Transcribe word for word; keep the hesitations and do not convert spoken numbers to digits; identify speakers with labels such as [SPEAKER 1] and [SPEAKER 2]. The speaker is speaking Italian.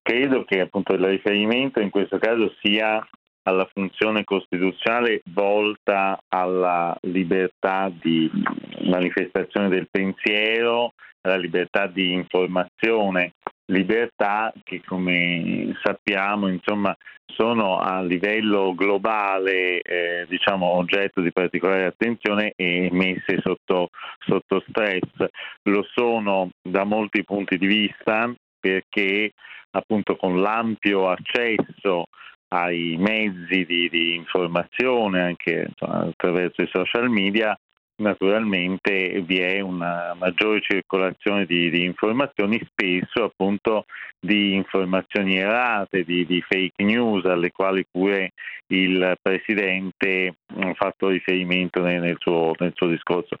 [SPEAKER 1] credo che appunto il riferimento in questo caso sia alla funzione costituzionale volta alla libertà di manifestazione del pensiero, alla libertà di informazione, libertà che, come sappiamo, insomma, sono a livello globale eh, diciamo oggetto di particolare attenzione e messe sotto, sotto stress. Lo sono da molti punti di vista, perché appunto con l'ampio accesso ai mezzi di, di informazione, anche insomma, attraverso i social media, naturalmente vi è una maggiore circolazione di, di informazioni, spesso appunto di informazioni errate, di, di fake news, alle quali pure il Presidente ha fatto riferimento nel, nel, suo, nel suo discorso.